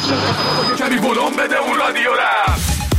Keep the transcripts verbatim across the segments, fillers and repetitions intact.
کمی ولوم بده اون رادیو را.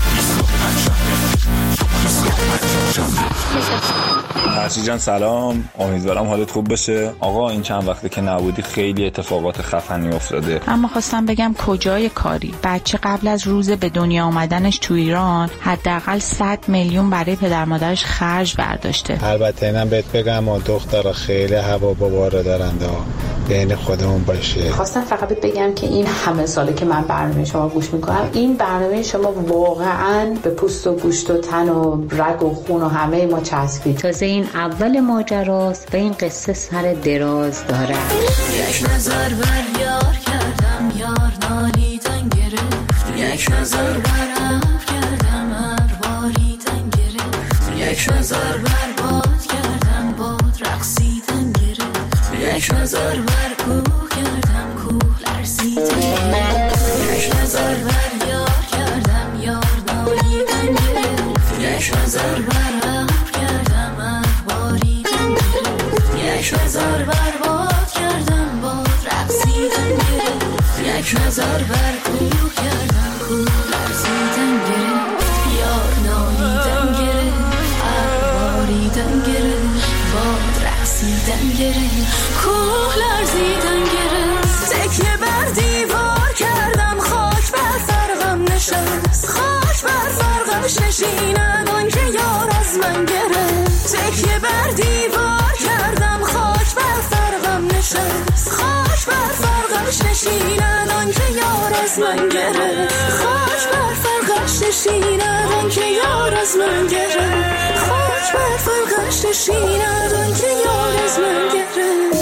فرشی جان سلام، امیدوارم حالت خوب بشه. آقا این چند وقته که نبودی خیلی اتفاقات خفنی افتاده. اما خواستم بگم کجای کاری؟ بچه قبل از روز به دنیا آمدنش تو ایران حداقل صد میلیون برای پدر مادرش خرج برداشته. البته اینم بهت بگم و دخترها خیلی هوا باباره دارنده ها، بین خودمون باشه. خواستم فقط بگم که این همه ساله که من برنامه شما گوش میکنم، این برنامه شما واقعا به پوست و گوشت و تن و رگ و خون و همه ما چسبید. تازه این اول ماجراست و این قصه سر دراز داره. یک نظر بر یار کردم، یار نالیدن گرفت. یک نظر بر ابر کردم، ابر گرفت. یک نظر بر باد کردم، باد رقصیدن گرفت. یک نظر بر کوه کردم، کوه لرزیدن گرفت. یک نظر بر یار کردم، یار نالیدن گرفت. یک نظر بر ابر کردم، ابر گرفت. یک نظر بر باد کردم، باد رقصیدن گرفت. یک نظر بر کوه کردم، کوه لرزیدن گرفت. یار نالیدن گرفت، ابر گرفت. باد رقصیدن گرفت، کوه لرزیدن گرفت. تکیه بر دیوار کردم، خاک بر فرقم نشست. خاک بر فرقش نشیند آن که یار از من گرفت. تکیه بر دیوار کردم، خاک بر فرقم نشست. خاک بر فرقش نشیند آن که یار از من گرفت. خاک بر فرقش نشیند آن که یار از من گرفت. خاک بر فرقش نشیند آن که یار از من گرفت.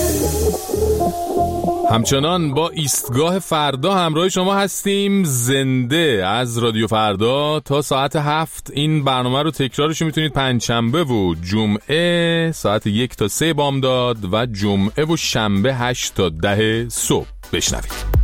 همچنان با ایستگاه فردا همراه شما هستیم، زنده از رادیو فردا تا ساعت هفت. این برنامه رو تکرارش میتونید پنجشنبه و جمعه ساعت یک تا سه بامداد و جمعه و شنبه هشت تا ده صبح بشنوید.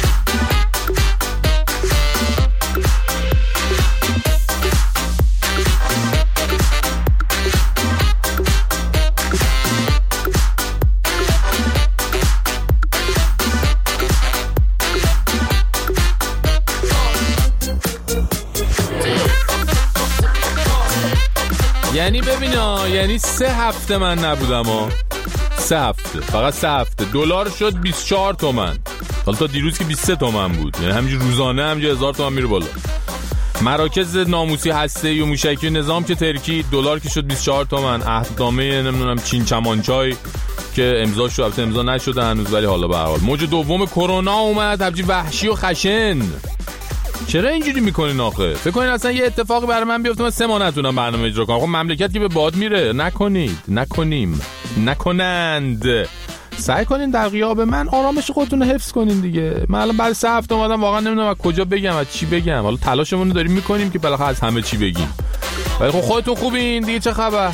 یعنی ببینا، یعنی سه هفته من نبودم ها. سه هفته، فقط سه هفته دلار شد بیست و چهار تومن. حالا تا دیروز که بیست و سه تومن بود، یعنی همینجور روزانه همینجور هزار تومن میره بالا. مراکز ناموسی هسته‌ای و موشکی نظام که ترکی، دلار که شد بیست و چهار تومن. عهدنامه نمیدونم چین چمانچای که امضا شد، البته امضا نشده هنوز، ولی حالا به هر حال موج دوم کرونا اومد، همچین وحشی و خشن. چرا اینجوری میکنین آخه؟ فکر کنین اصلا یه اتفاقی برای من بیفته من سه ماه نتونم برنامه اجرا کنم؟ خب مملکت که به باد میره. نکنید، نکنیم، نکنند. سعی کنین در غیاب من آرامش خودتون رو حفظ کنین دیگه. من الان بعد سه هفته اومدم، واقعا نمیدونم از کجا بگم، از چی بگم. حالا تلاشمون رو داریم میکنیم که بالاخره از همه چی بگیم، ولی خب خودتون خوبین دیگه، چه خبر؟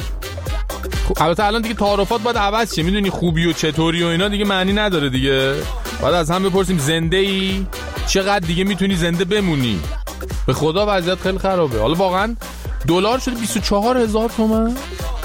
البته الان دیگه تعارفات باید عوض شه، میدونی خوبی و چطوری و اینا دیگه معنی نداره دیگه. باید از هم بپرسیم زنده ای؟ چقدر دیگه میتونی زنده بمونی؟ به خدا وضعیت خیلی خرابه. حالا واقعا دلار شده بیست و چهار هزار تومان.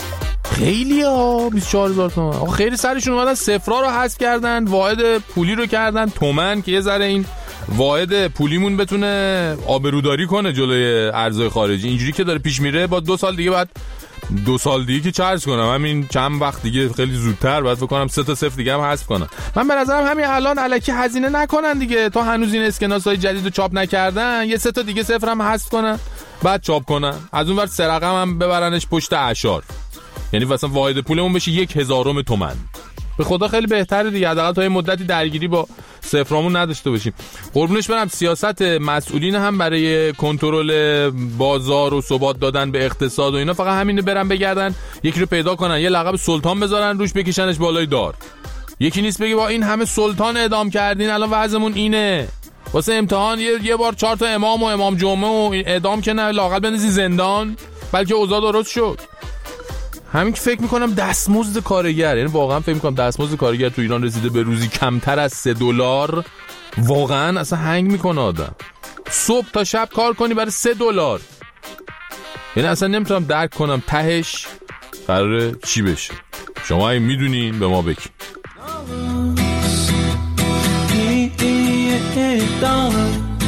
خیلی ها، بیست و چهار هزار تومان. آخه خیلی سرشون اومدن صفرا رو حذف کردن، واحد پولی رو کردن تومن که یه ذره این واحد پولیمون بتونه آبروداری کنه جلوی ارزهای خارجی. اینجوری که داره پیش میره با دو سال دیگه بعد دو سال دیگه که چارج کنم، همین چند وقت دیگه خیلی زودتر باید فکر کنم سه تا صفر دیگه هم حذف کنم. من به نظرم همین الان الکی هزینه نکنن دیگه، تا هنوز این اسکناسای جدیدو چاپ نکردن، یه سه تا دیگه صفر هم حذف کنن بعد چاپ کنن، از اون ور سه رقم هم ببرنش پشت اعشار، یعنی مثلا واحد پولمون بشه یک هزارم تومن. به خدا خیلی بهتره دیگه، حداقل تا یه مدتی درگیری با صفرامون نداشته باشیم. قربونش برم سیاست مسئولین هم برای کنترل بازار و ثبات دادن به اقتصاد و اینا فقط همینه، برن بگردن یکی رو پیدا کنن، یه لقب سلطان بذارن روش، بکشنش بالای دار. یکی نیست بگه با این همه سلطان اعدام کردین الان وضعمون اینه، واسه امتحان یه, یه بار چهار تا امام و امام جمعه و اعدام که نه، لااقل بندازی زندان بلکه اوضاع درست شد. همین که فکر میکنم دستمزد کارگر، یعنی واقعا فکر میکنم دستمزد کارگر تو ایران رسیده به روزی کمتر از سه دلار. واقعا اصلا هنگ میکنه آدم صبح تا شب کار کنی برای سه دلار. یعنی اصلا نمیتونم درک کنم تهش قراره چی بشه. شما این میدونین به ما بگین.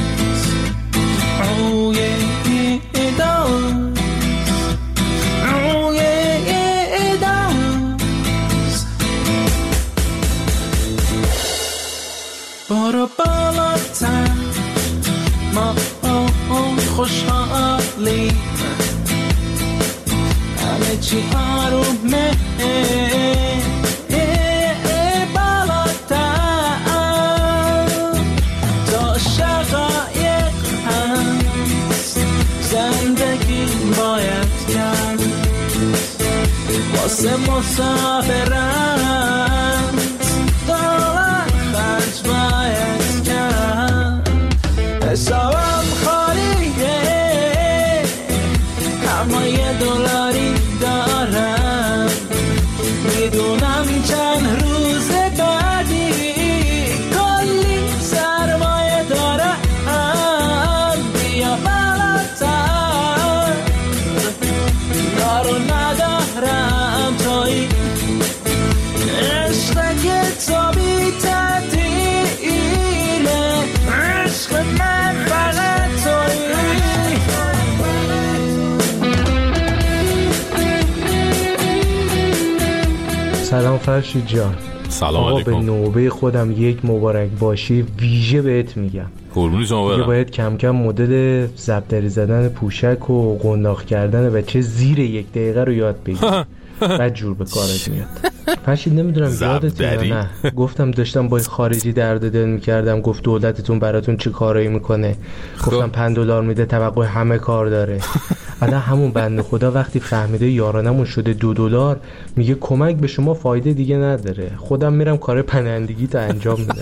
برو بالاتر ما خوشحالی همه چی آرومه بالاتر تا شقایق هست زندگی باید کرد واسه مسافرت دولت خرج باید کرد حسابم خالیه اما یه دلاری دارم میدونم چند روز بعدی کلی سرمایه دارم بیا بالاتر دارو ندارم توی عشق که تو بی تعدیله عشق من فقط توی سلام فرشید جان. سلام علیکم. به نوبه خودم یک مبارک باشی ویژه بهت میگم. قربونی شما برم. باید کم کم مدل ضبطری زدن پوشک و قنداق کردن بچه زیر یک دقیقه رو یاد بگیر. بعد جور به کارت میاد. فرشید نمیدونم یادت یا نه گفتم داشتم با خارجی درد دل میکردم، گفت دولتتون براتون چه کارایی میکنه، گفتم پنج دلار میده توقع همه کار داره. الان همون بنده خدا وقتی فهمیده یارانمون شده دو دلار میگه کمک به شما فایده دیگه نداره، خودم میرم کار پناهندگی تا انجام میدم.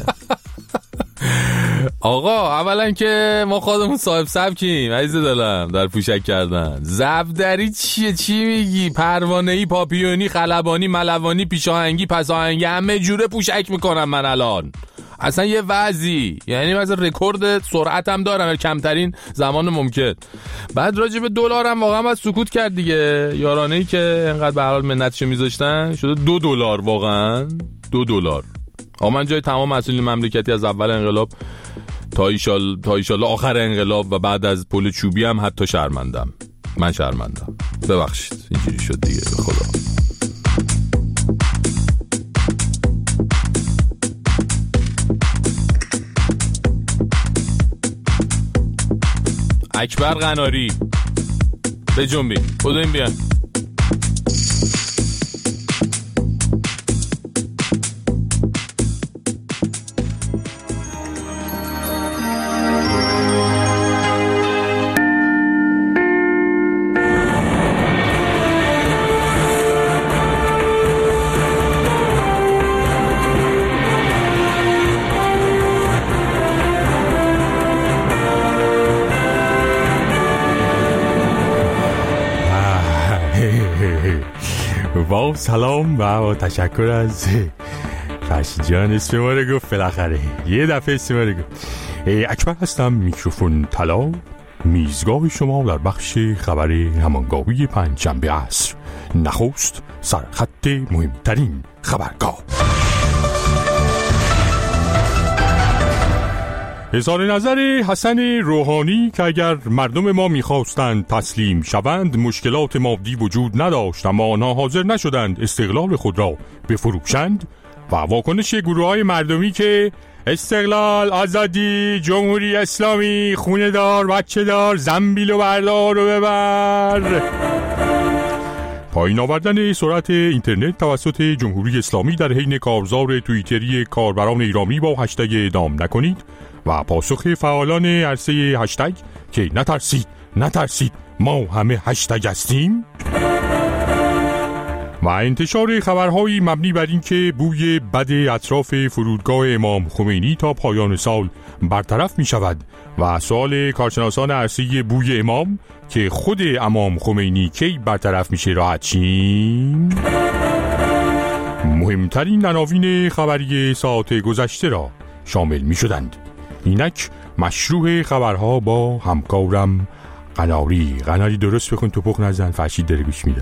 آقا اولا که ما خودمون صاحب سبکیم عزیز دلم در پوشک کردن. زبدری چیه؟ چی میگی؟ پروانه‌ای، پاپیونی، خلبانی، ملوانی، پیشاهنگی، پساهنگی، همه جوره پوشک میکنم من الان. اصلا یه وضعی، یعنی مثلا رکورد سرعتم دارم کمترین زمان ممکن. بعد راجع به دلارم واقعا باید سکوت کرد دیگه. یارانه‌ای که انقدر به هر حال منتشو میذاشتن شده دو دلار، واقعا دو دلار. آقا من جای تمام مسئولین مملکتی از اول انقلاب تا ایشال تا ایشالله آخر انقلاب و بعد از پل چوبی هم حتی شرمندم. من شرمندم، ببخشید اینجوری شد دیگه. به خدا اکبر قناری به جنبی بودیم بیان. با سلام و تشکر از فرشید جان. اسم ما رو گفت بالاخره، یه دفعه اسم ما رو گفت. اکبر هستم، میکروفون طلا، میزگاه شما در بخش خبر همانگاهی پنجشنبه عصر. نخست سرخط مهمترین خبرگاه. اظهار نظر حسن روحانی که اگر مردم ما میخواستند تسلیم شوند مشکلات مادی وجود نداشت، اما آنها حاضر نشدند استقلال خود را بفروشند، و واکنش گروه‌های مردمی که استقلال، آزادی، جمهوری اسلامی، خونه دار، بچه دار، زنبیل و بردار و ببر. پایین آوردن سرعت اینترنت توسط جمهوری اسلامی در حین کارزار توییتری کاربران ایرانی با هشتگ اعدام نکنید و پاسخ فعالان عرصه هشتگ که نترسید نترسید ما همه هشتگ هستیم، و انتشار خبرهایی مبنی بر این که بوی بد اطراف فرودگاه امام خمینی تا پایان سال برطرف می شود و سوال کارشناسان عرصه بوی امام که خود امام خمینی کی برطرف میشه راحت شیم. مهمترین عناوین خبری ساعت گذشته را شامل می شدند. اینک مشروع خبرها با همکارم قناری. قناری درست بکن تو پخ نزن، فرشید داره گوش میده.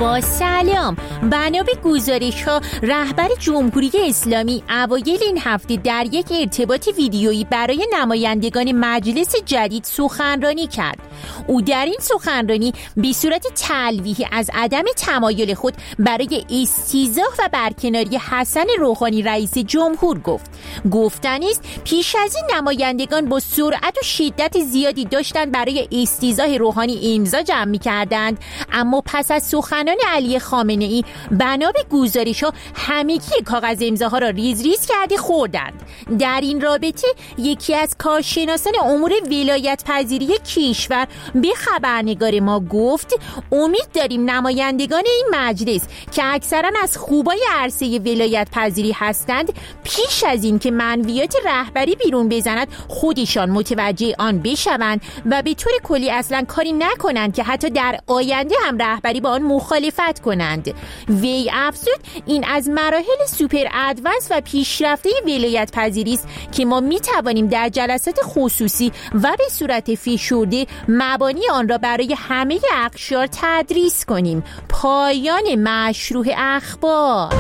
با سلام. بنا به گزارش‌ها رهبر جمهوری اسلامی اوایل این هفته در یک ارتباط ویدیویی برای نمایندگان مجلس جدید سخنرانی کرد. او در این سخنرانی به صورت تلویحی از عدم تمایل خود برای استیضاح و برکناری حسن روحانی رئیس جمهور گفت. گفتنی است پیش از این نمایندگان با سرعت و شدت زیادی داشتند برای استیضاح روحانی امضا جمع می‌کردند، اما پس از سخنان علی خامنه‌ای بنا به گزارش‌ها همگی کاغذ امضاها را ریز ریز کرده خوردند. در این رابطه یکی از کارشناسان امور ولایت پذیری کشور به خبرنگار ما گفت امید داریم نمایندگان این مجلس که اکثرا از خوبای عرصه ولایت پذیری هستند پیش از این که منویات رهبری بیرون بزند خودشان متوجه آن بشوند و به طور کلی اصلا کاری نکنند که حتی در آینده هم رهبری با آن مخالفت کنند. وی افزود این از مراحل سوپر ادوانس و پیشرفته ولایت پذیری است که ما می توانیم در جلسات خصوصی و به صورت فشرده مبانی آن را برای همه اقشار تدریس کنیم. پایان مشروع اخبار.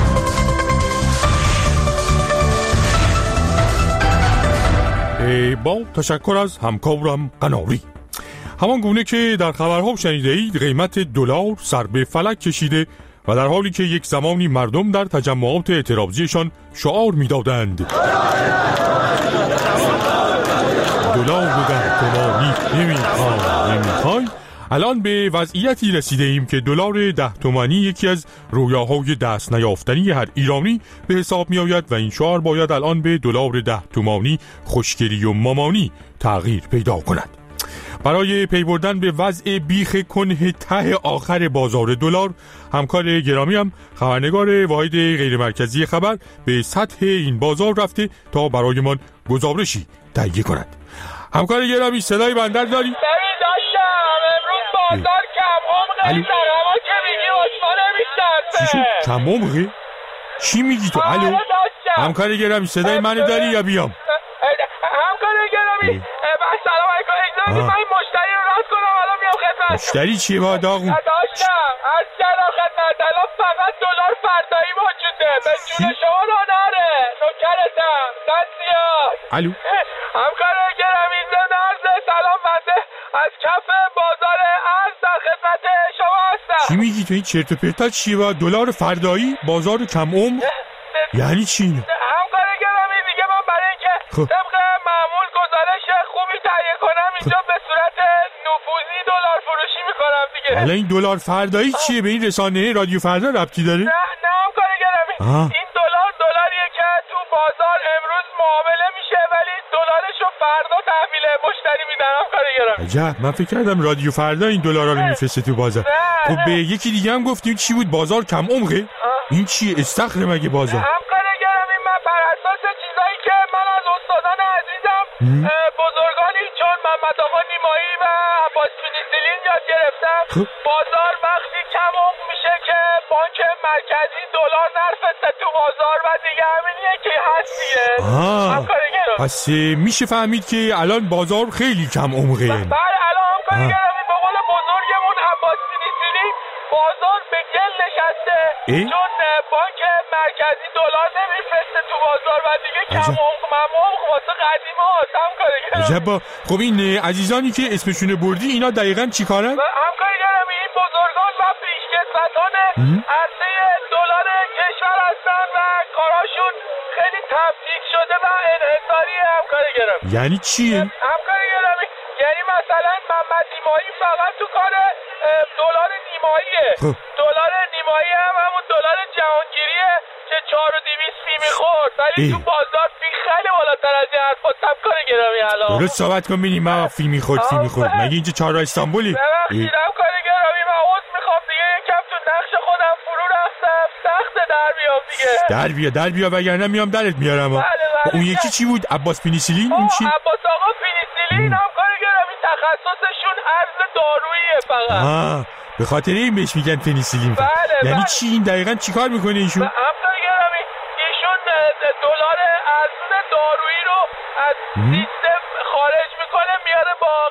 با تشکر از همکارم قناری. همان گونه که در خبرها شنیده اید قیمت دلار سر به فلک کشیده و در حالی که یک زمانی مردم در تجمعات اعتراضیشان شعار می‌دادند دلار رو در تومانی نمی‌خوای نمی‌خوای، الان به وضعیتی رسیده ایم که دلار ده تومانی یکی از رویاهای دست نیافتنی هر ایرانی به حساب می آید و این شعار باید الان به دلار ده تومانی خوشگلی و مامانی تغییر پیدا کند. برای پی بردن به وضع بیخ کنه ته آخر بازار دلار، همکار گرامی هم خبرنگار واحد غیر مرکزی خبر به سطح این بازار رفته تا برایمان گزارشی تهیه کند. همکار گرامی صدای بندر داری؟ ببین داشتم امروز بازار کم عمقه در هوا که میگی عثمان چی شد؟ کم عمقه؟ چی میگی تو؟ الو؟ همکار گرامی صدای منو داری یا بیام؟ همکار گرامی سلام علیکم، اجازه من این مشتری رو رد کنم الان میام خدمت. مشتری چیه با داغون؟ داشتم از کردم خدمت الان فقط دلار فردایی موجوده به جون شما ناناره نوکرتم دستیار. الو همکار گرامی زنده عرض سلام بنده از کف بازار ارز در خدمت شما هستم. چی میگی تو؟ این چرت و پرتا چیه با دلار فردایی بازار کم عمق؟ یعنی چی اینو؟ همکار گرامی دیگه من برای اینکه طبق معمول گزارش خوبی تهیه کنم اینجا به صورت نفوذی دلار فروشی میکنم دیگه. حالا این دلار فردایی چیه؟ به این رسانه رادیو فردا ربطی داره؟ نه نه همکار گرامی این دلار دلاریه که تو بازار امروز معامله میشه ولی دلارشو فردا تحویل مشتری میدن. همکار گرامی عجب، من فکر کردم رادیو فردا این دلارا رو میفرسته تو بازار. خب به یکی دیگه هم گفتیم چی بود؟ بازار کم عمقه؟ این چیه؟ استخره مگه بازار؟ همکار گرامی من بر اساس چیزایی که من از استادان عزیزم بزرگانی چون محمد آقا نیمایی و عباس پنیسیلین یاد گرفتم بازار وقتی کم عمق میشه که بانک مرکزی دلار نرفته تو بازار و دیگه همینیه که هست دیگه. همکار گرامی پس میشه فهمید که الان بازار خیلی کم عمقه. بله الان همکار گرامی به قول بزرگمون عباس پنیسیلین بازار به گل نشسته چون بانک مرکزی دلار نمیفرسته تو بازار و دیگه کم عمق ممعمق واسه قدیمه هست. همکار گرامی عجبا. خب این عزیزانی که اسمشونه بردی اینا دقیقاً چی کارن؟ همکار گرامی این بزرگان و پیشکسوتان عرصه دلار کشور هستن و کاراشون خیلی تفکیک شده و انحصاری. همکار گرامی یعنی چیه؟ همکار گرامی یعنی مثلا محمد نیمایی فقط تو کار دلار نیماییه. دلار نیمایی هم همون دلار جهانگیریه که چهار و دویست فی میخورد ولی تو بازار فی خیلی بالاتر از این حرف هست. همکار گرامی الان درست صحبت کن بینیم من فی میخورد فی میخورد مگه اینجا چهار استانبولی؟ ببخشید همکار گرامی من عوض میخوام دیگه یکم تو نقش خودم فرو رفتم سخت در بیام دیگه. در بیا در بیا وگرنه میام درت میارم. بله بله. اون یکی چی بود؟ عباس پنیسیلین؟ این چی؟ عباس آقا پنیسیلین همکار گرامی تخصصشون ارز داروییه فقط. آه به خاطر این بهش میگن پنیسیلین. بله یعنی بله. چی این دقیقاً چیکار میکنه ایشون؟ همکار گرامی ایشون دلار ارزون دارویی رو از سیستم خارج میکنه میاره با قیمت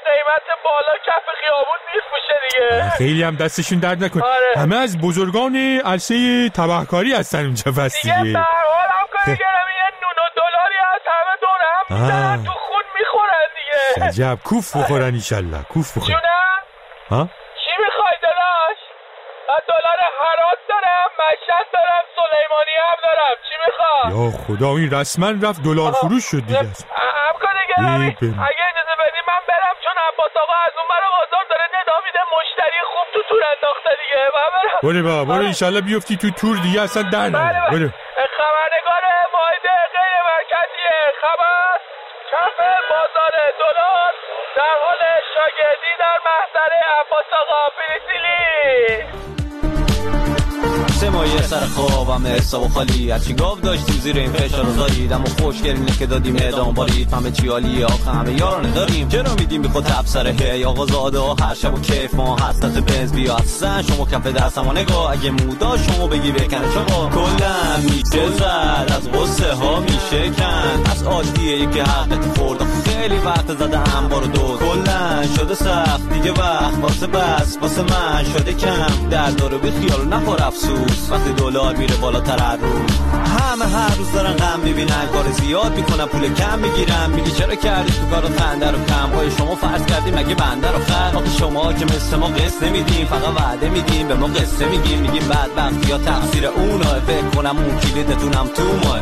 سمت بالا کف خیابون میفروشه دیگه. خیلی هم دستشون درد نکنه. آره. همه از بزرگان عرصه تبهکاری هستن اونجا پس دیگه. دیگه به هر حال هم کنه گرم یه نون و دلاری از همه دور هم میزنن تو خون میخورن دیگه. عجب کوف بخورن ایشالله کوف بخورن. جونم؟ ها؟ چی میخوای دلاش؟ دلار هرات دارم، مشهد دارم، سلیمانی هم دارم. چی میخوای؟ یا خدا این رسما رفت دلار فروش شد دیگه. هم کنه گرمی اگه اجازه بدی من برم، چون عباس آقا از اون برای بازار داره ندا میده، مشتری خوب تو تور انداخته دیگه. من برم. برو بابا برو ایشالله بیفتی تو تور دیگه اصلا در نمیاد. برو. خبرنگار واحد غیر مرکزیه خبر کف بازار دلار در حال شاگردی در محضر عباس آقا فیلیسیلی. سه ماهی سر خوابم حساب و خالی هرچی گاو داشتیم زیر این فشار رو زاییدم و خوشگرینه که دادیم اعدام بالید همه چی عالیه آخه همه یارانه داریم چرا میدیم بی خود تبسره هی آقا زاده ها هر شب و کیف ما حسرت بنز بیا اصلا شما کف دستم و نگاه اگه مودا شما بگی بکنه شما کلن میشه زد از غصه ها میشه کن از عادیه یکی حقت خورد خیلی وقت زده انبار و دوز کلن شده سخت دیگه وقت واسه بس واسه من شده کم درد رو بی خیال و نخور افسوس وقتی دلار میره بالاتر هر روز همه هر روز دارن غم میبینن کار زیاد میکنن پول کم میگیرن میگی چرا کردی تو کارو خنده رو کم های شما فرض کردیم مگه بنده رو خر آخه شما که مثل ما قصه نمیدیم فقط وعده میدیم به ما قصه میگیم میگیم بدبختی یا تقصیر اونها فکر کنم اون کلیدتونم تو ماه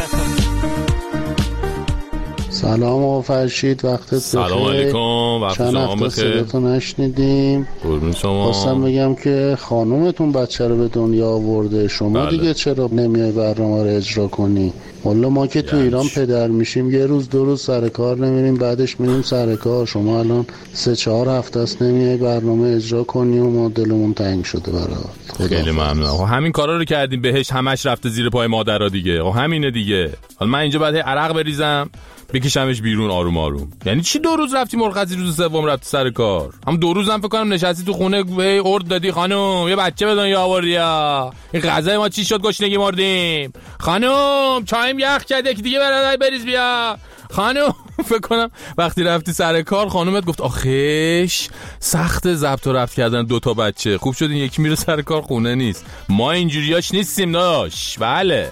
سلام و فرشید وقتت بخیر. سلام علیکم وقت شما بخیر. چند وقت صداتو نشنیدیم. قربون شما. خواستم بگم که خانومتون بچه رو به دنیا آورده شما بله. دیگه چرا نمیای برنامه رو اجرا کنی؟ والا ما که تو ایران پدر میشیم یه روز دو روز سر کار نمیریم بعدش میریم سر کار شما الان سه چهار هفته است نمیای برنامه اجرا کنی و ما دلمون تنگ شده برات. خیلی ممنونم. همین کارا رو کردیم بهش همش رفته زیر پای مادرها دیگه. خب همینه دیگه. حالا من اینجا بعد عرق بریزم بکشمش بیرون آروم آروم. یعنی چی دو روز رفتی مرخصی روز سوم رفتی سر کار؟ هم دو روز هم فکر کنم نشستی تو خونه هی ارد دادی خانم یه بچه به دنیا آوردی یا این غذای ما چی شد گشنگی مردیم خانم چایم یخ کرده که دیگه برای بریز بیا خانم. فکر کنم وقتی رفتی سر کار خانومت گفت آخیش سخت ضبط و رفت کردن دو تا بچه خوب شد این یکی میره سر کار خونه نیست ما اینجوریاش نیستیم داش. بله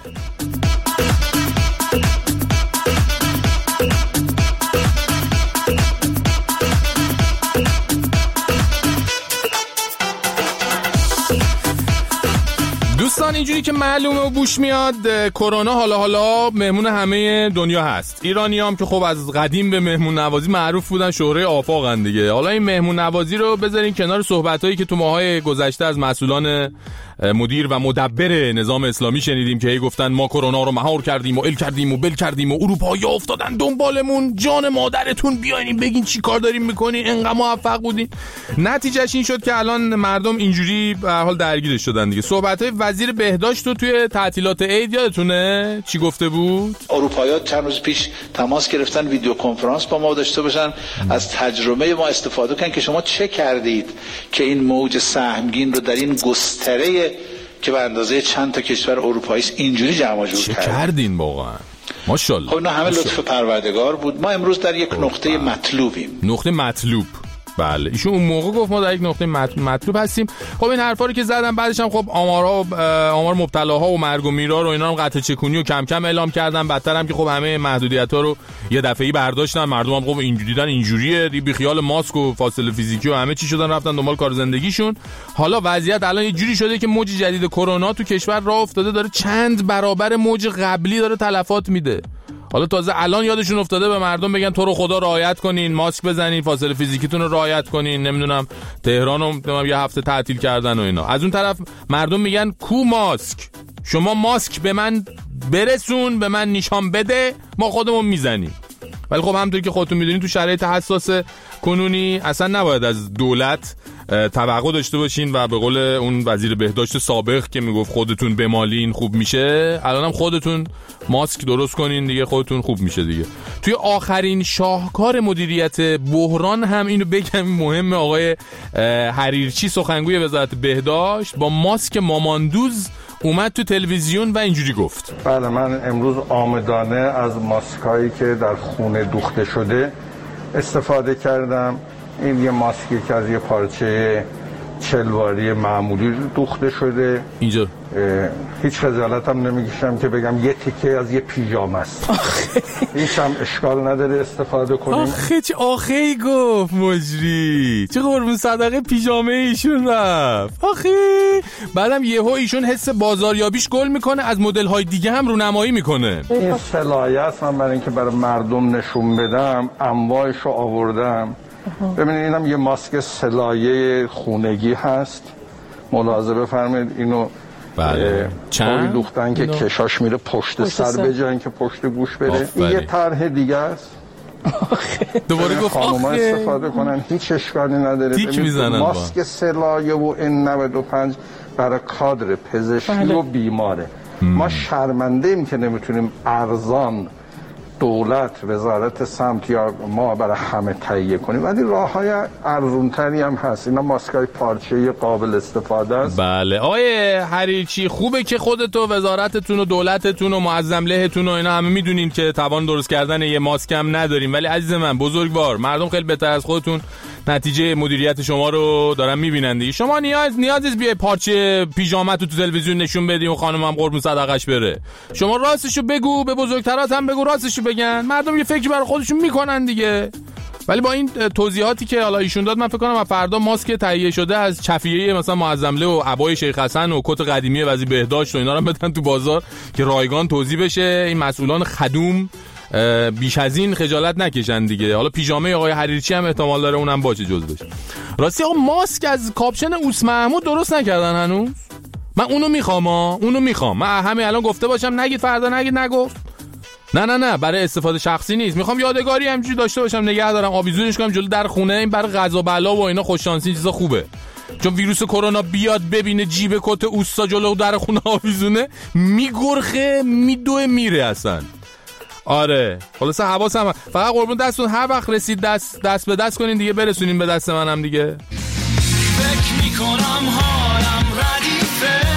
دوستان اینجوری که معلومه و بوش میاد کرونا حالا حالا مهمون همه دنیا هست. ایرانی هم که خب از قدیم به مهمون نوازی معروف بودن شهره آفاقن دیگه. حالا این مهمون نوازی رو بذارین کنار صحبتایی که تو ماهای گذشته از مسئولان مدیر و مدبر نظام اسلامی شنیدیم که هی گفتن ما کرونا رو مهار کردیم و ال کردیم و بل کردیم و اروپایی‌ها افتادن دنبالمون جان مادرتون بیاین بگین چی کار داریم میکنین انقدر موفق بودین. نتیجهش این شد که الان مردم اینجوری به هر حال درگیرش شدن دیگه. صحبت‌های وزیر بهداشت رو توی تعطیلات عید یادتونه چی گفته بود؟ اروپایی‌ها چند روز پیش تماس گرفتن ویدیو کنفرانس با ما داشته باشن از تجربه ما استفاده کنن که شما چه کردید که این موج سهمگین رو در این گستره که به اندازه چند تا کشور اروپایی است اینجوری جمع جور چه کردین واقعا ماشاءالله. خب اینا همه لطف پروردگار بود. ما امروز در یک نقطه مطلوبیم. نقطه مطلوب بله ایشون اون موقع گفت ما در یک نقطه مطلوب هستیم. خب این حرفا رو که زدم بعدش هم خب آمارها آمار مبتلاها و مرگ و میرا رو اینا هم قطع چکونی و کم کم اعلام کردن. بدتر هم که خب همه محدودیت‌ها رو یه دفعه‌ای برداشتن. مردم هم خب اینجوری دیدن اینجوریه بی خیال ماسک و فاصله فیزیکی و همه چی شدن رفتن دنبال کار زندگیشون. حالا وضعیت الان یه جوری شده که موج جدید کرونا تو کشور راه افتاده داره چند برابر موج قبلی داره تلفات میده. حالا تازه الان یادشون افتاده به مردم بگن تو رو خدا رعایت کنین ماسک بزنین فاصله فیزیکیتون رو رعایت کنین. نمیدونم تهران رو یه هفته تعطیل کردن و اینا. از اون طرف مردم میگن کو ماسک شما ماسک به من برسون به من نشان بده ما خودمون میزنیم. ولی خب همونطور که خودتون میدونین تو شرایط حساس کنونی اصلا نباید از دولت توقع داشته باشین و به قول اون وزیر بهداشت سابق که میگفت خودتون بمالین خوب میشه الان هم خودتون ماسک درست کنین دیگه خودتون خوب میشه دیگه. توی آخرین شاهکار مدیریت بحران هم اینو بگم مهمه آقای حریرچی سخنگوی وزارت بهداشت با ماسک ماماندوز اومد تو تلویزیون و اینجوری گفت بله من امروز آمدانه از ماسکایی که در خونه دوخته شده استفاده کردم این یه ماسکی که از یه پارچه چلواری معمولی دوخته شده اینجا. هیچ خجالت هم نمیکشم که بگم یه تیکه از یه پیژامه است. هیچ هم اشکال نداره استفاده کنیم. آخه چه آخه گفت مجری، چه قربون صدقه پیژامه ایشون رفت. آخه بعدم یهو ایشون حس بازاریابیش گل میکنه، از مدل های دیگه هم رونمایی میکنه. این صلاحیت است، من برای اینکه برای مردم نشون بدم انواعش رو آوردم. ببینید اینم یه ماسک سلایه خونگی هست، ملاحظه بفرمایید. اینو بله چند دوختن که اینو... کشاش میره پشت, پشت سر, سر به جای اینکه پشت گوش بره. این یه طرح دیگه است. دوباره گفت خانوما استفاده کنن هیچ اشکالی نداره. ماسک سلایه و ان نود و پنج برای کادر پزشکی بله. و بیماره. هم. ما شرمنده ایم که نمیتونیم ارزان دولت، وزارت سمت یا ما برای همه تهیه کنیم، ولی راه‌های ارزان‌تری هم هست. اینا ماسکای پارچه‌ای قابل استفاده است. بله آقای حریچی، خوبه که خودت و وزارتتون و دولتتون و معظم لهتون و اینا همه میدونین که توان درست کردن یه ماسک هم نداریم، ولی عزیز من بزرگوار مردم خیلی بهتر از خودتون نتیجه مدیریت شما رو دارن میبینن دیگه. شما نیاز نیاز نیست بیای پارچه پیژامت رو تو تلویزیون نشون بدی و خانمم قربون صدقش بره. شما راستشو بگو، به بزرگترات هم بگو راستشو بگن، مردم یه فکری برای خودشون میکنن دیگه. ولی با این توضیحاتی که حالا ایشون داد من فکر کنم فردا ماسک تهیه شده از چفیه مثلا معظم له و عبای شیخ حسن و کت قدیمی وزیر بهداشت و اینا رو بدن تو بازار که رایگان توزیع بشه، این مسئولان خدوم بیش از این خجالت نکشن دیگه. حالا پیژامه آقای حریچی هم احتمال داره اونم باشه جز بشه. راستی آقا ماسک از کاپشن اوس محمود درست نکردن هنوز؟ من اونو میخوام ها اونو میخوام. من همین الان گفته باشم نگید فردا نگید نگفت. نه نه نه برای استفاده شخصی نیست، میخوام یادگاری همینجوری داشته باشم نگه دارم آویزونش کنم جلو در خونه. این برای غذا بلا و اینا خوش شانسی چیزا خوبه، چون ویروس کرونا بیاد ببینه جیب کت اوستا جلو در خونه آویزونه میگرخه میدوه میره اصلا. آره خلاصه حواسم فقط قربون دستون هر وقت رسید دست دست به دست کنین دیگه، برسونین به دست منم دیگه. فکر میکنم حالم ردیفه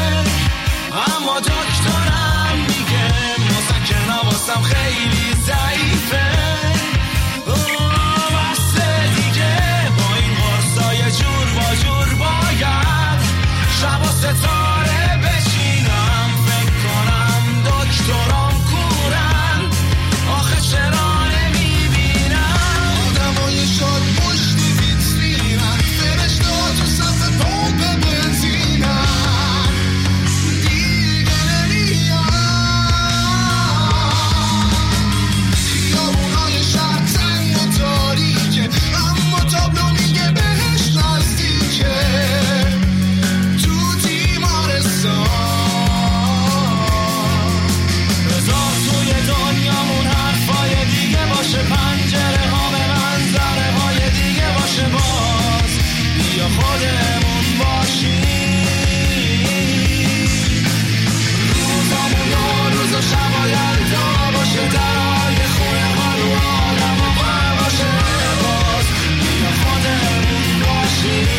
اما دکترم میگه مسکن حواسم خیلی ضعیفه. بسته دیگه با این قرصای جور با جور باید شب و ستاره بشینم فکر کنم دکترم کورن آخه چرا نمیبینم آدمای شاد پشتی ویترینن فرشتا تو صف پمپ بنزینن دیگه نمیان خیابونای شهر تنگ و تاریکه اما تابلو میگه بهش نزدیکه تو تیمارستان. بذار توی دنیامون حرفای دیگه باشه، پنجره ها به منظره های دیگه باشه، باز بیا خودمون باشیم. روزامون و روز و شبا یلدا باشه، درهای خونه ها رو آدم و بر باشه، باز بیا خودمون باشیم.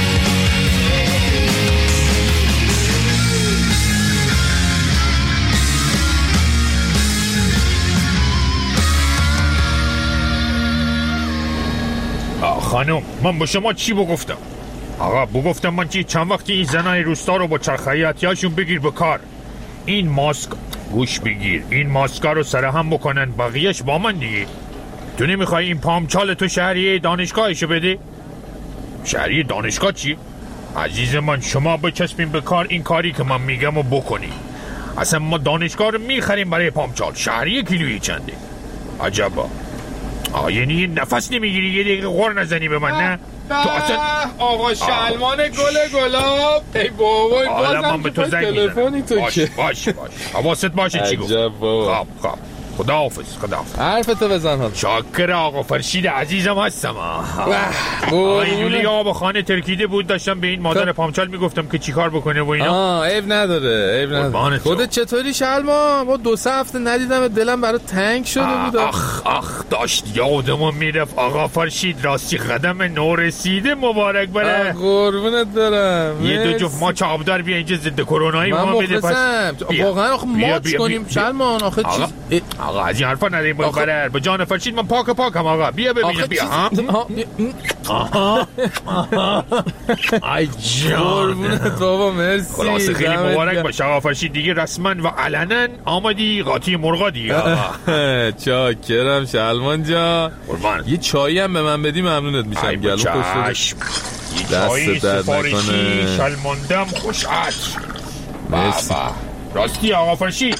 خانم من با شما چی بگفتم؟ آقا بگفتم من چی چند وقتی این زنای روستا رو با چرخیاتیاشون بگیر به کار. این ماسک گوش بگیر، این ماسکا رو سر هم بکنن بقیهش با من دیگه. تو نمیخوای این پامچال تو شهریه دانشگاهشو بده؟ شهریه دانشگاه چی؟ عزیز من شما بچسبین به کار، این کاری که من میگم رو بکنی. اصلا ما دانشگاه رو میخریم برای پامچال، شهریه کیلویی چنده؟ عجبا. آه یعنی نفس نمیگیری یه دقیقه غور نزنی به من نه؟ تو اصلا آقا شلمان گل گلاب ای بابا حالا من به تو زنگ میزنم. باش باش باش حواست باشه چی گفت. خب خب خداحافظ خداحافظ. حرفتو بزن ها. شاکر آقا فرشید عزیزم هستم. آقا یولیا با خانه ترکیده بود، داشتم به این مادر پامچال میگفتم که چیکار بکنه و اینا. آه عیب نداره عیب نداره. خودت چطوری شلما؟ ما دو سه هفته ندیدم دلم برات تنگ شده بود. آخ آخ داشت یادمون میرفت آقا فرشید راستی قدم نو رسیده مبارک بره. قربونت برم. یه دو جفت ما چابدار بیا اینجا ضد کرونایی ما بده. پس واقعا آخه ماچ کنیم شلمان آخه چیز آقا از این حرفا نداریم برر به جان فرشید من پاک پاکم آقا بیا ببینم بیا ها آها ای جان بابا مرسی خلاص خیلی مبارک باشه آقا فرشید دیگه رسما و علنا آمدی قاطی مرغا دیگه آقا چاکرم شلمان جان یه چایی هم به من بدی ممنونت میشم گلو خوش چایی سفارشی شلماندم خوش عطر مرسی راستی آقا فرشید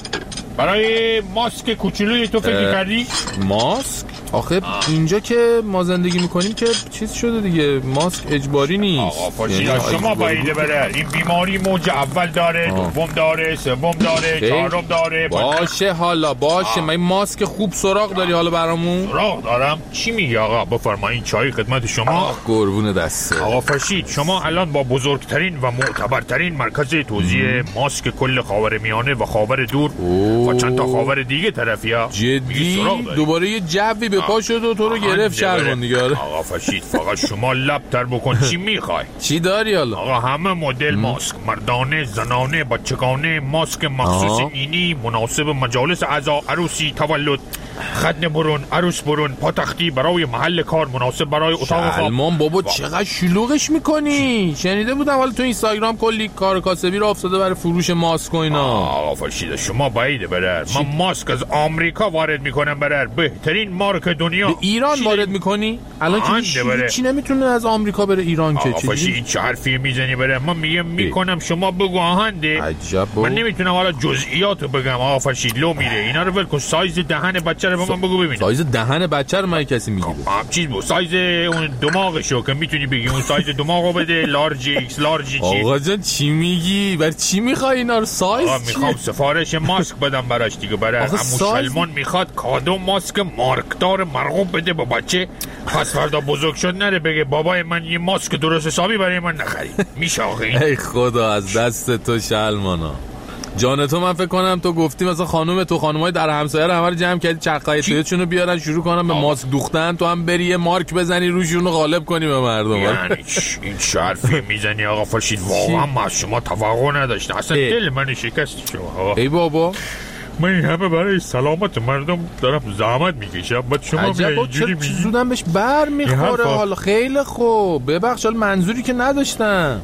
برای ماسک کوچولوی تو فکر کردی؟ ماسک؟ آخه آه. اینجا که ما زندگی میکنیم که چیز شده دیگه ماسک اجباری نیست. آقا فرشید شما باید بره این بیماری موج اول داره دوم داره سوم داره چهارم داره باشه حالا باشه من ماسک خوب سراغ داری حالا برامون؟ سراغ دارم؟ چی میگی آقا بفرما این چای خدمت شما قربون دسته آقا فرشید شما الان با بزرگترین و معتبرترین مرکز توزیع ماسک کل خاورمیانه و خاور دور و چند تا خاور دیگه طرفی ها جدی دوباره یه جوی به پا شد و تو رو گرفت شرمون دیگه. آقا فرشید فقط شما لب تر بکن چی میخوای چی داری حالا آقا همه مدل ماسک مردانه زنانه بچگانه ماسک مخصوص اینی مناسب مجالس عزا عروسی تولد ختنه برون عروس برون پاتختی برای محل کار مناسب برای اتاق خواب سلمان بابا چقدر شلوغش میکنی شنیده بودم حالا تو اینستاگرام کلی کار کاسبی رو افتاده برای فروش ماسک و اینا آقا فرشید شما باید برر من ماسک از آمریکا وارد میکنم برر بهترین مارک دنیا به ایران وارد میکنی الان که چی نمیتونه از آمریکا بره ایران که آقا فرشید چه حرفی میزنی برر من میگم میکنم شما بگو آهنده عجب من نمیتونم حالا جزئیاتو بگم آقا فرشید لو میره اینا رو ول کن سایز دهن بچه رو به من بگو ببینم سایز دهن بچه رو من کسی میگیره چیز بود سایز اون دماغشو که میتونی بگی اون سایز دماغو بده لارج ایکس لارج چی آقا جان چی میگی برای چی میخوای اینا رو سایز آقا میخوام سفارش ماسک بدم براش دیگه برای عمو سلمان میخواد کادو ماسک مارکدار مرغوب بده با بچه پس فردا بزرگ شد نره بگه بابای من یه ماسک درست حسابی برای من نخرید میشه آقا این ای خدا از دست تو شلمانا جان تو من فکر کنم تو گفتی مثلا خانم تو خانمای در همسایه رو همه رو جمع کردی چقای تویتشونو بیارن شروع کنن به ماسک دوختن تو هم بری یه مارک بزنی روشونو غالب کنی به مردم یعنی این شرفی میزنی آقا فرشید واقعا ما شما توقع نداشتم اصلا دل من شکست شما ای بابا من این همه برای سلامت مردم دارم زحمت میکشم بعد شما اینجوری میگی زودم بهش بر میخوره حالا خیلی خوب ببخش حالا منظوری که نداشتم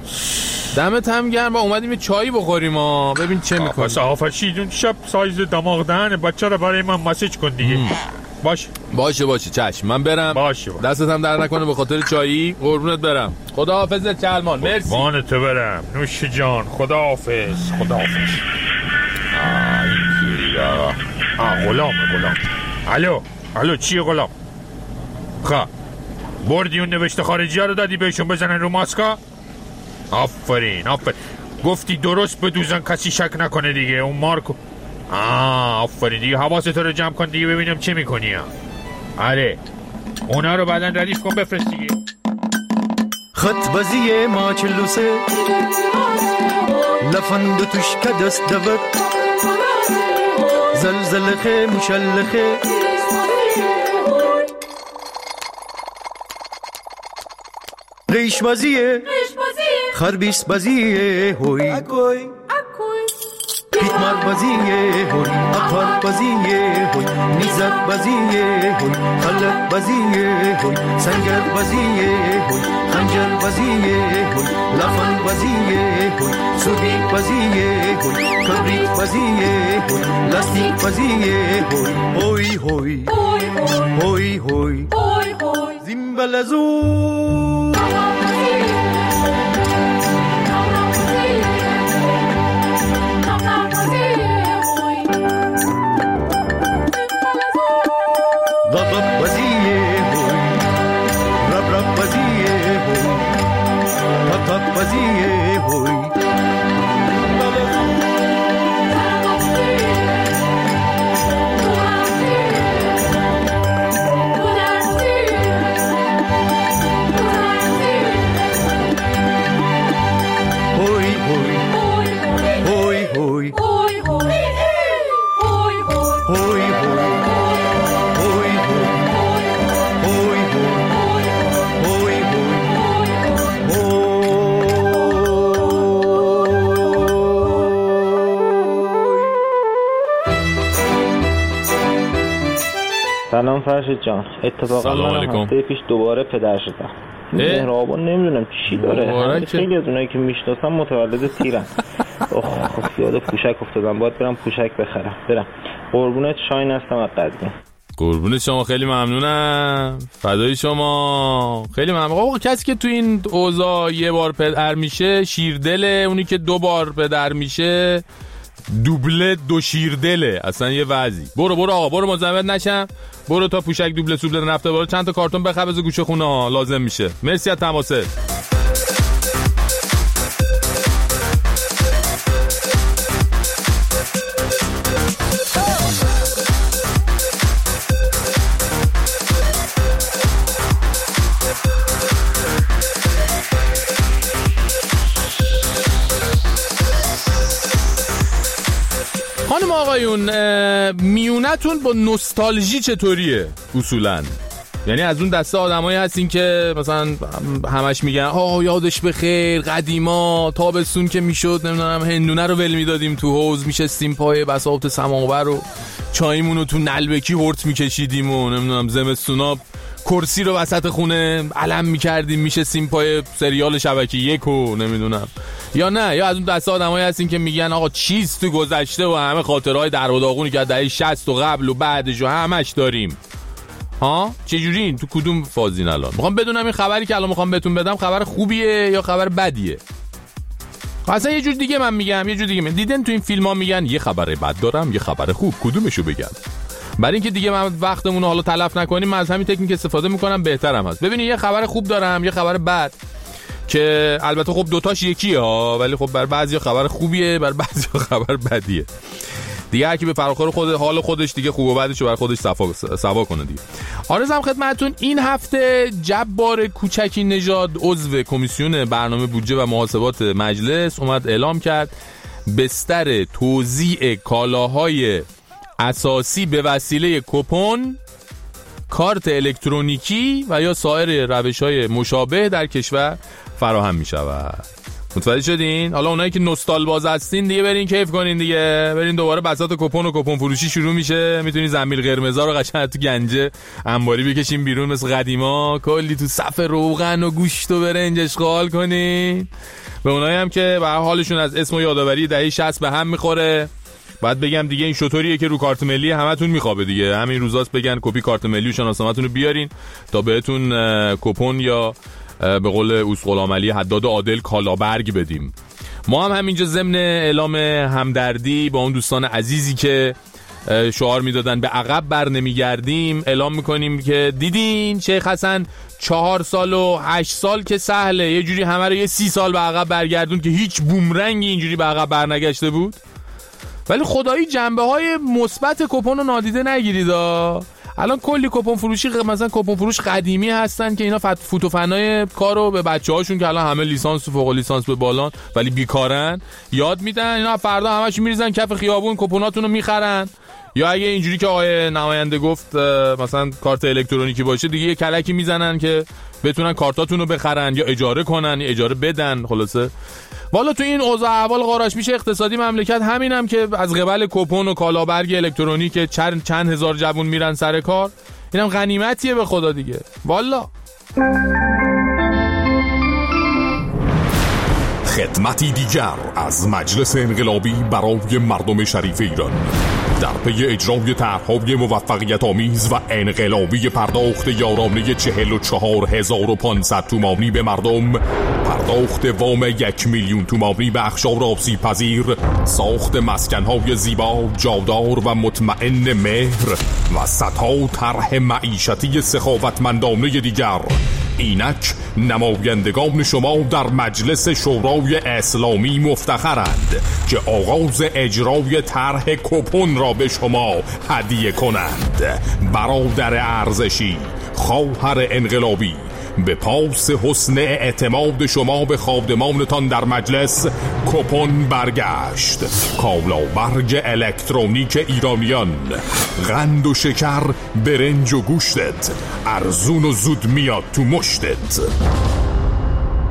دمت هم گرم با اومدیم یه چایی بخوریم ها ببین چه میکنی بس آقا فرشید اون شب سایز دماغ دهن بچه رو برای من مسیج کن دیگه باشه باشه باشه چشم من برم باشه دستت هم در نکنه به خاطر چایی قربونت برم خداحافظ چلمان مرسی وانت برم نوش جان خداحافظ خداحافظ آه این کیری آقا آه غلامه غلام الو الو چیه غلام خواه بردی اون نوشته خارجی ها رو دادی بهشون بزنن رو ماسکا آفرین آفرین گفتی درست بدوزن کسی شک نکنه دیگه اون مارکو آه آفرین دیگه حواست رو جمع کن دیگه ببینم چه میکنی ها آره اونا رو بعدن ردیف کن بفرست دیگه خط بازی ما چلوسه لفند توش که دست دود زلزلخه مشلخه ریش بازیه خربیس بازیه هوی اکوی پیتمار بازیه هوی اقهار بازیه هوی نیزت بازیه هوی خلق بازیه هوی سنگر بازیه هوی خنجر بازیه هوی لفن بازیه هوی سوبی بازیه هوی کبریت بازیه هوی لاستیک بازیه هوی هوی هوی هوی هوی زیمبلزو رب بازیه هوی رب رب بازیه هوی رب رب بازیه هوی سلام فرشید جان. اتفاقا من هفته پیش دوباره پدر شدم. مهربان نمیدونم چی داره. خیلی از اونایی که میشناسم متولد تیرن. اوه یاد پوشک افتادم، باید برم پوشک بخرم. برم. قربونت شاین هستم از قدیم. قربون شما، خیلی ممنونم. فدای شما، خیلی ممنون. آقا کسی که تو این اوضاع یه بار پدر میشه شیردله، اونی که دو بار پدر میشه دوبله دو شیردله. اصلا یه وضعی. برو برو آقا، برو مزاحمت نشم. برو تا پوشک دوبله سوبله نفته برو چند تا کارتون بخبز گوشه خونه ها لازم میشه. مرسی از تماست. خانم آقایون، میونتون با نوستالژی چطوریه اصولا؟ یعنی از اون دسته آدمایی هستین که مثلا همش میگن آه یادش بخیر قدیما تابستون که میشد نمیدونم هندونه رو ول میدادیم تو حوض، میشستیم پای بساط سماور رو چایمون رو تو نلبکی هورت میکشیدیم و نمیدونم زمستونا کرسی رو وسط خونه علم میکردیم میشستیم پای سریال شبکه یک و نمیدونم. یا نه، یا از اون دسته آدمایی هستین که میگن آقا چیز تو گذشته و همه خاطرهای در و داغونی که از دهه شصت و قبل و بعدش و همش داریم. ها چجوری این تو کدوم فازین الان؟ میخوام بدونم این خبری که الان میخوام بهتون بدم خبر خوبیه یا خبر بدیه. اصلا یه جور دیگه من میگم، یه جور دیگه من دیدن تو این فیلم‌ها میگن یه خبر بد دارم یه خبر خوب، کدومشو بگم؟ برای اینکه دیگه من وقتمون رو حالا تلف نکنیم من از همین تکنیک استفاده میکنم، بهترم هست. ببینید یه خبر خوب دارم یه خبر بد که البته خب دوتاش یکیه ها، ولی خب بر بعضیا خبر خوبیه بر بعضیا خبر بدیه دیگه. هر کی به فراخور خود حال خودش دیگه خوب و بدش رو بر خودش صفا صفا کنه دیگه. عرضم خدمتتون این هفته جبار کوچکی نژاد عضو کمیسیون برنامه بودجه و محاسبات مجلس اومد اعلام کرد بستر توزیع کالاهای اساسی به وسیله کوپن، کارت الکترونیکی و یا سایر روش‌های مشابه در کشور فراهم می‌شود. متوجه شدین؟ حالا اونایی که نوستال باز هستین دیگه برین کیف کنین دیگه، برین دوباره بساط کوپن و کوپن فروشی شروع میشه. میتونین زنبیل قرمزا رو قشنگ تو گنجه انباری بکشین بیرون مثل قدیما، کلی تو صف روغن و گوشت و برنج اشغال کنین. به اونایی هم که به حالشون از اسم و یادآوری دهه شصت به هم میخوره بعد بگم دیگه این شطوریه که رو کارت ملی همتون میخوابه دیگه. همین روزاست بگن کپی کارت ملی و شناسنامه‌تون رو بیارین تا بهتون کوپن یا به قول اسقلامعلی حداد عادل کالابرگ بدیم. ما هم همینجا ضمن اعلام همدردی با اون دوستان عزیزی که شعار میدادن به عقب بر نمیگردیم اعلام میکنیم که دیدین شیخ حسن چهار سال و هشت سال که سهله یه جوری همه رو یه سی سال به عقب برگردون که هیچ بومرنگی اینجوری به عقب برنگشته بود. ولی خدایی جنبه های مثبت کوپن رو نادیده نگیرید. الان کلی کوپن فروشی مثلا کوپن فروش قدیمی هستن که اینا فوتوفنای کارو به بچه‌هاشون که الان همه لیسانس و فوق لیسانس به بالان ولی بیکارن یاد میدن. اینا فردا همش میریزن کف خیابون کوپناتون رو میخرن. یا اگه اینجوری که آقای نماینده گفت مثلا کارت الکترونیکی باشه دیگه یه کلکی میزنن که بتونن کارتاتون رو بخرن یا اجاره کنن یا اجاره بدن. خلاصه والا تو این اوضاع احوال قاراش میشه اقتصادی مملکت همینم که از قبل کوپن و کالابرگ الکترونیک چند چند هزار جوون میرن سر کار، اینم غنیمتیه به خدا دیگه والا. خدمتی دیگر از مجلس انقلابی برای مردم شریف ایران در پی اجرای طرح‌های موفقیت آمیز و انقلابی پرداخت یارانه چهل و چهار هزار و پانصد تومانی به مردم، پرداخت وام یک میلیون تومانی به اقشار آسیب پذیر، ساخت مسکن‌های زیبا، جادار و مطمئن مهر و صدها طرح معیشتی سخاوتمندانه دیگر، اینک نمایندگان شما در مجلس شورای اسلامی مفتخرند که آغاز اجرای طرح کوپن را به شما هدیه کنند. برادر ارزشی، خواهر انقلابی، به پاس حسن اعتماد شما به خادمانتان در مجلس کوپن برگشت. کالابرگ الکترونیک ایرانیان، قند و شکر، برنج و گوشتت، ارزون و زود میاد تو مشتت.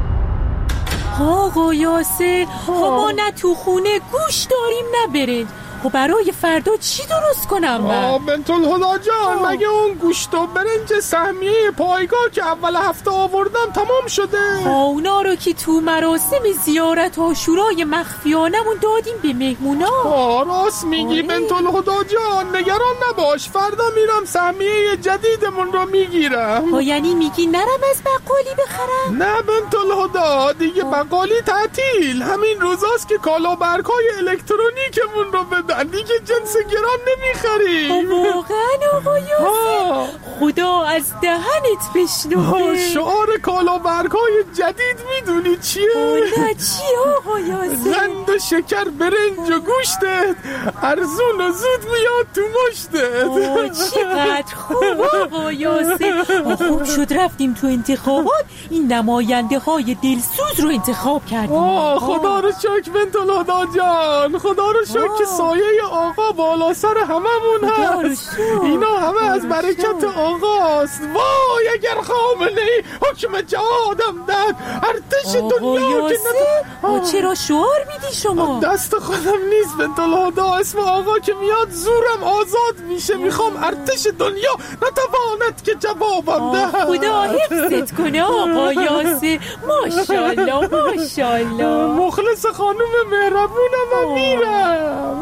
آقا یاسر ما نه تو خونه گوش داریم نه برنج. خب برای فردا چی درست کنم من؟ آه بنت الهدا جان، آه. مگه اون گوشت و برنج سهمیه پایگاه که اول هفته آوردم تمام شده؟ اونا رو که تو مراسم زیارت عاشورای مخفیانمون دادیم به مهمونا. آه راست میگی بنت الهدا جان، نگران نباش، فردا میرم سهمیه جدیدمون رو میگیرم. ها یعنی میگی نرم از بقالی بخرم؟ نه بنت الهدا، دیگه بقالی تعطیل، همین روزاست که کالا برگ‌های الکترونیکمون رو بدن، دیگه جنس گران نمیخریم. واقعا آقا یاسر، خدا از دهنت بشنوه. شعار کالا برگ‌های جدید میدونی چیه؟ نه چیه آقا یاسر؟ قند و شکر برنج و گوشتت ارزون و زود میاد تو مشتت. چقدر خوب آقا یاسر. خوب شد رفتیم تو انتخابات، این نماینده های دلسوز رو انتخاب کردیم. آه خدا رو شکر بنت الهدا جان، خدا رو شکر که سایه آقا بالا سر هممون هست. اینا همه از برکت آقاست. وای اگر خامنه ای حکم جهادم داد، ارتش دنیا که نتو... چرا شعار میدی شما؟ دست خودم نیست بنت الهدا، اسم آقا که میاد زورم آزاد میشه. میخوام ارتش دنیا نتواند که جوابم ده. خدا حفظت کنه آقا یاسر. ماشاءالله ماشاءالله. مخلص خانم مهربونم میرم.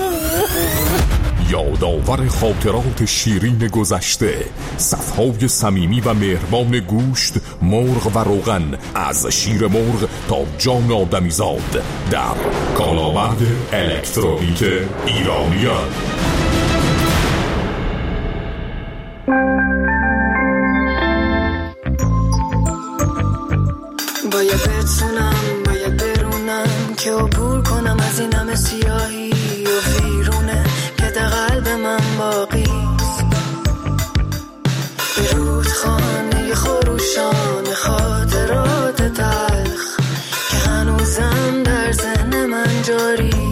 یادآور خاطرات شیرین گذشته، صفهای صمیمی و مهربان گوشت، مرغ و روغن، از شیر مرغ تا جان آدمیزاد، در کالابد الکترونیک ایرانیان. باید بتونم، باید برونم که عبور کنم از این همه سیاهی و ویرونه که در قلب من باقیست. به رودخانه خروشان خاطرات تلخ که هنوزم در ذهن من جاریست.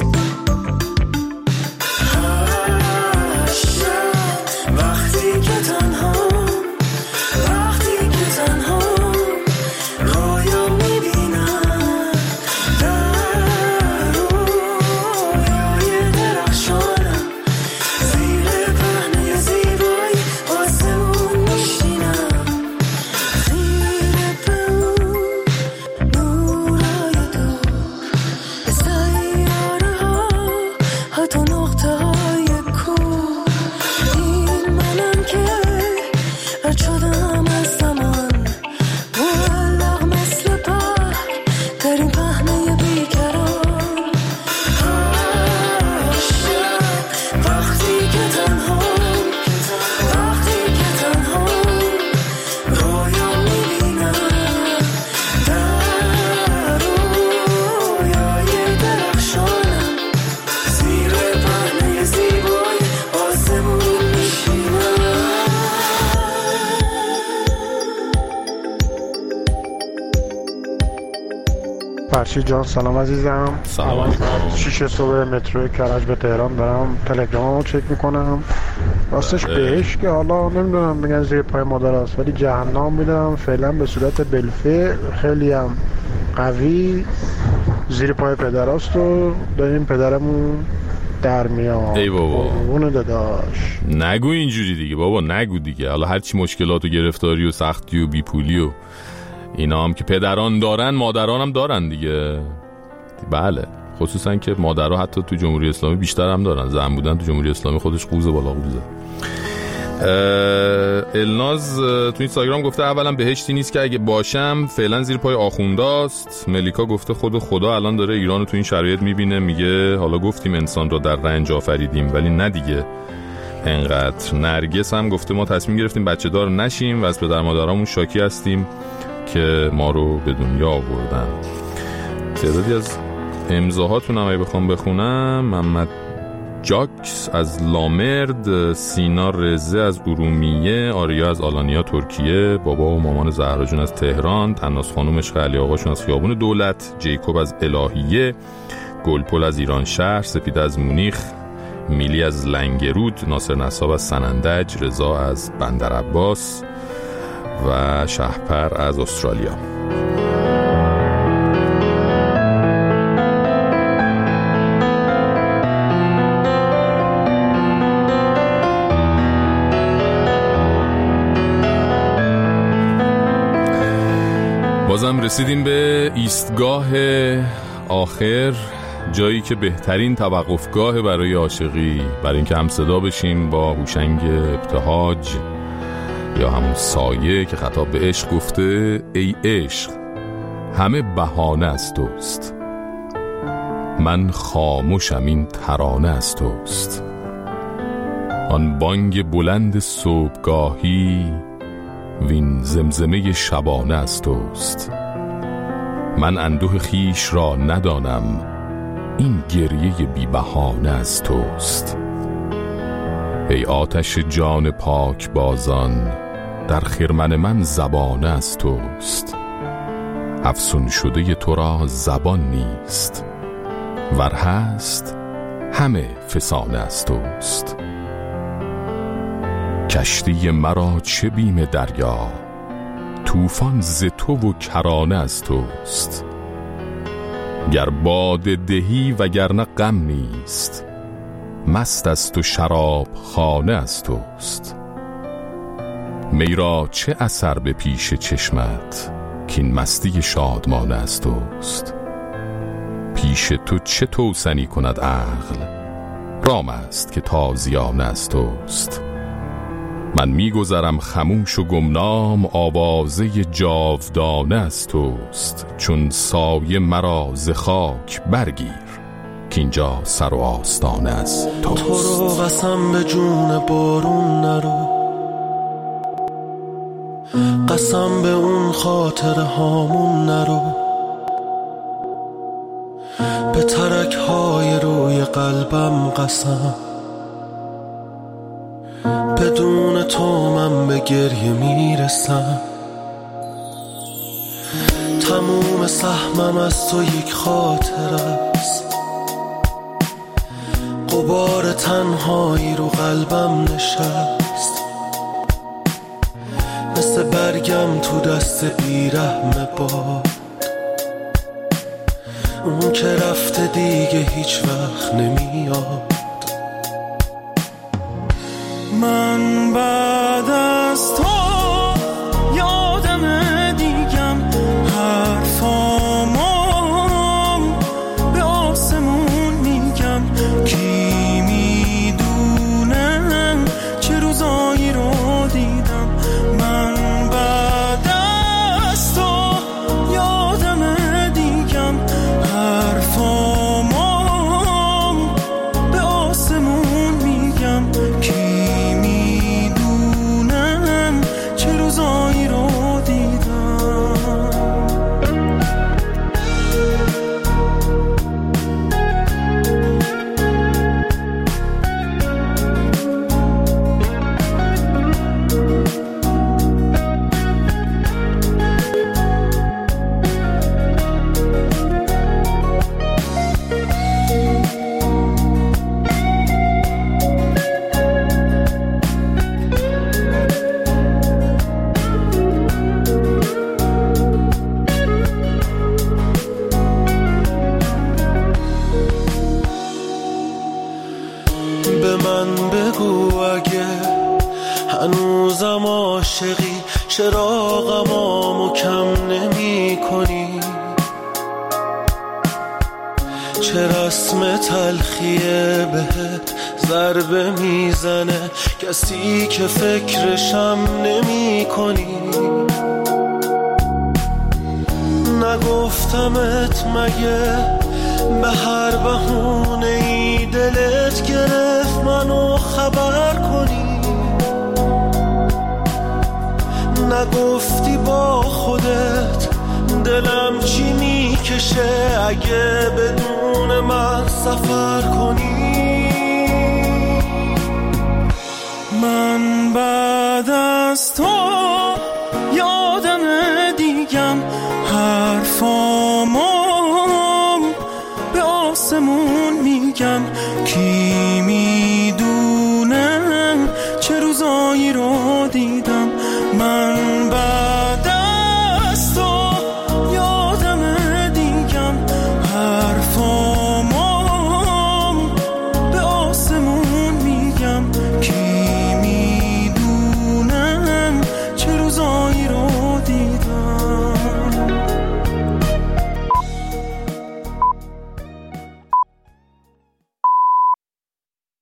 وقتی که تنها فرشید جان سلام عزیزم. سلام. شیشه صبح مترو کرج به تهران دارم تلگراممو چک میکنم. راستش بهش که حالا نمیدونم بگن زیر پای مادر است، ولی جهنم میدونم فعلا به صورت بلفه خیلی هم قوی زیر پای پدر است و داریم پدرمون در میاد. ای بابا اون داداش نگو اینجوری دیگه بابا، نگو دیگه. حالا هرچی مشکلات و گرفتاری و سختی و بیپولی و اینا هم که پدران دارن مادران هم دارن دیگه. بله خصوصا که مادرها حتی تو جمهوری اسلامی بیشتر هم دارن. زن بودن تو جمهوری اسلامی خودش قوزه بالا قوزه. الناز تو اینستاگرام گفته اولا بهشتی نیست که اگه باشم، فعلا زیر پای آخونداست. ملیکا گفته خود خدا الان داره ایرانو تو این شرایط میبینه، میگه حالا گفتیم انسان رو در رنج آفریدیم ولی نه دیگه انقدر. نرگس هم گفته ما تصمیم گرفتیم بچه دار نشیم و از پدر مادرامون شاکی هستیم که ما رو به دنیا آوردن. تعدادی از امضاهاتون هم بخوام بخونم: محمد جاکس از لامرد، سینا رزه از ارومیه، آریا از آلانیا ترکیه، بابا و مامان زهرا جون از تهران، تناس خانم عشق علی آقاشون از خیابون دولت، جیکوب از الهیه، گلپل از ایران شهر، سپید از مونیخ، میلی از لنگرود، ناصر نصاب از سنندج، رضا از بندر عباس و شهپر از استرالیا. بازم رسیدیم به ایستگاه آخر، جایی که بهترین توقفگاه برای عاشقی، برای اینکه هم صدا بشیم با هوشنگ ابتهاج یا همون سایه که خطاب به عشق گفته ای عشق همه بهانه از توست، من خاموشم این ترانه از توست. آن بانگ بلند صبحگاهی وین زمزمه شبانه از توست. من اندوه خیش را ندانم، این گریه بی بهانه از توست. ای آتش جان پاک بازان، در خرمن من زبانه از توست. افسون شده تو را زبان نیست، ور هست همه فسانه از توست. کشتی مرا چه بیم دریا، طوفان ز تو و کرانه از توست. گر باد دهی وگرنه غم نیست، مست است و شراب خانه از توست. می را چه اثر به پیش چشمت، کین مستی شادمانه از توست. پیش تو چه توسنی کند عقل، رام است که تازیانه از توست. من میگذرم خموش و گمنام، آوازه جاودانه از توست. چون سایه مرا ز خاک برگیر، که اینجا سر و آستانه از توست. تو رو قسم به جون بارون نرو، قسم به اون خاطر هامون نرو، به ترک های روی قلبم قسم، بدون تو من به گریه میرسم. تموم سهمم از تو یک خاطر است، غبار تنهایی رو قلبم نشست. مثل برگم تو دست بیرحم باد، اون که رفته دیگه هیچ وقت نمیاد. من بعد از تو یادم دیگم، حرفامو به آسمون میگم. کی میدونه چه روزایی رو دیدم. من بعد از تو یادم دیگم، حرفامو به آسمون میگم. کی هنوزم عاشقی، چراغمامو کم نمی کنی. چه رسم تلخیه بهت ضربه میزنه، کسی که فکرشم نمی کنی. نگفتمت مگه به هر بهونه ای دلت گرفت منو خبر کنی. نگفتی با خودت دلم چی میکشه اگه بدون من سفر کنی.